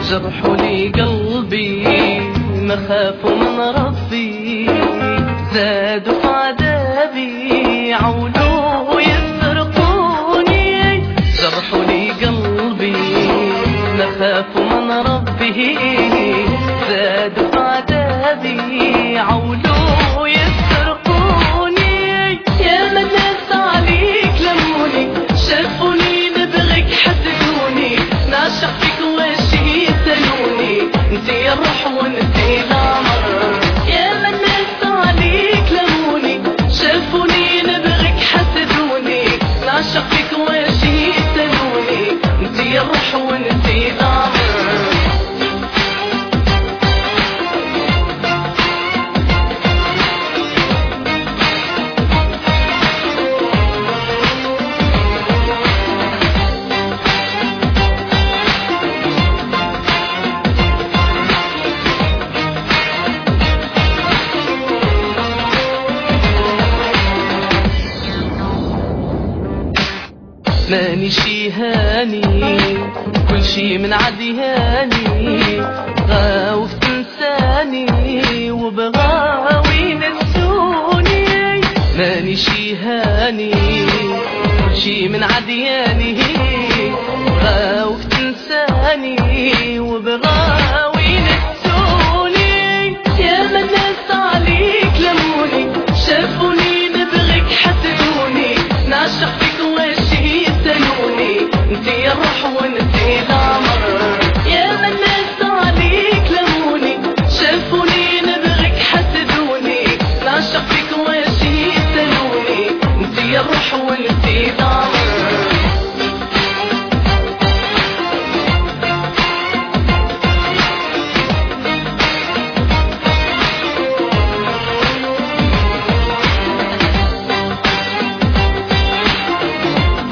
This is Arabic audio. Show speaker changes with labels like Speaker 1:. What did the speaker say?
Speaker 1: جرحوا لي قلبي مخاف من ربي، زادوا في عذابي عولوا يسرقوني. جرحوا لي قلبي مخاف من ربي، زادوا في عذابي عولوا يسرقوني. يا من ناس عليك لموني، شافوني نبغيك حسدوني، نعشق فيك واشي يسألوني، انت يا الروح وانت العمر. يا من ناس عليك لموني، شافوني نبغيك حسدوني، نعشق فيك واشي يسألوني، انت يا الروح وانت العمر. ماني شي هاني، كل شي من عدي هاني، غاوي تنساني وبغاوي نسوني. ماني شي هاني، كل شي من عدي هاني، غاوي تنساني وبغاوي